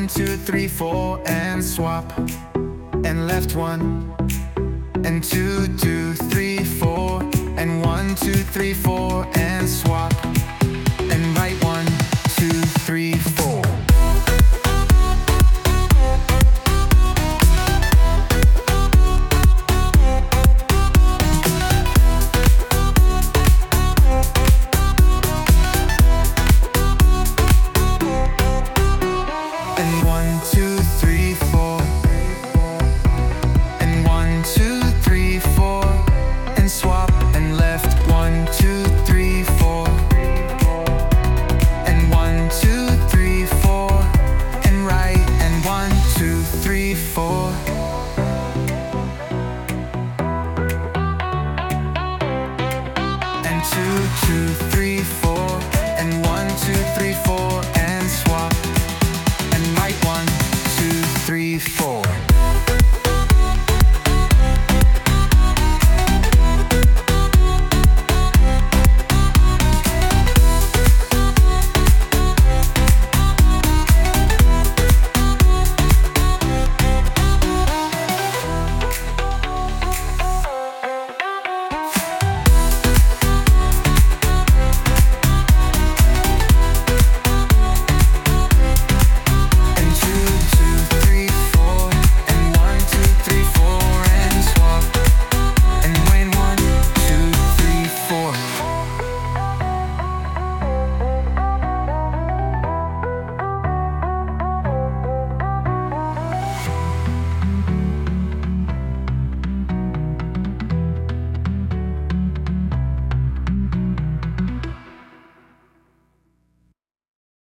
2, 3, 4, and swap. And left 1, and 2, 2, 3, 4, and 1, 2, 3, 4, and swap. And right 1.